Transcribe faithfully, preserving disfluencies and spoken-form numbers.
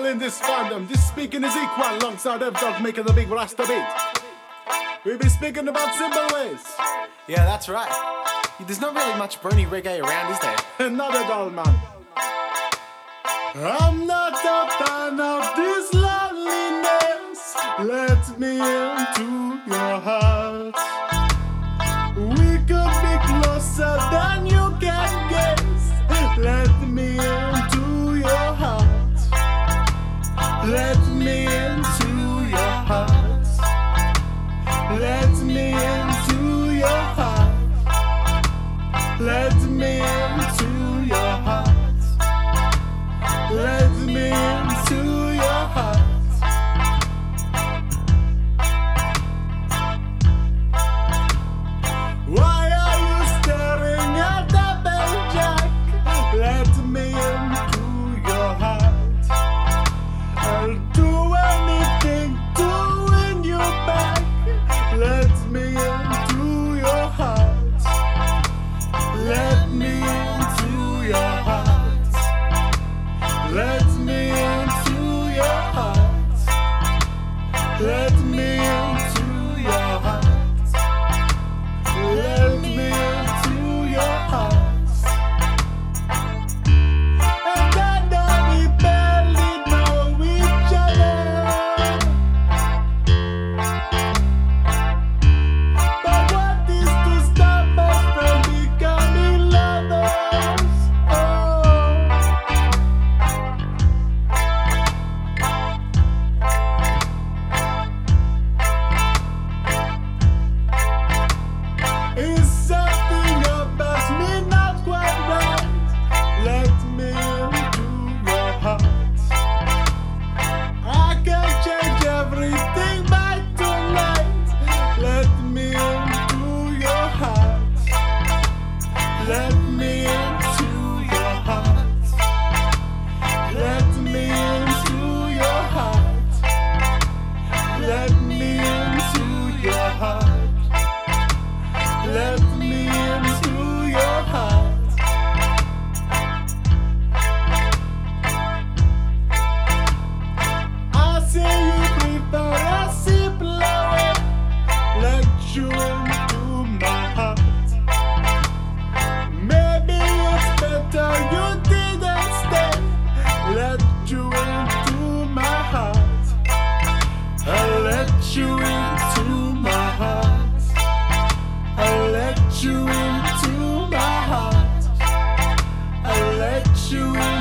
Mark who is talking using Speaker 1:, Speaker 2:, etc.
Speaker 1: in this fandom. This speaking is equal alongside F Dog making the big Rasta beat. We be speaking about simple ways.
Speaker 2: Yeah, that's right. There's not really much brony reggae around, is there?
Speaker 1: Not at all, man. I'm not a fan of this loneliness. Let me into your heart. We could be closer than you can guess. Let me into your heart. Let me into your heart. Let me into your heart. Let me into your heart. Let me into your heart. Why are you staring at the bell jack? Let me into your heart. I'll do anything to win you back. Let me into your heart. Let me into your heart. Let me into your heart. Let me into your heart. Let me into your heart. And I know we barely know each other, but what is to stop us from becoming lovers? Oh. Is something about me not quite right? Let me into your heart. I can change everything by tonight. Let me into your heart. Let me into your heart. Let me into your heart. Let me into your heart. Let me into your heart. I say you prefer a simpler way. Let you into my heart. Maybe it's better you didn't stay. Let you into my heart. I'll let you into my heart. I'll let you into my heart. I'll let you in.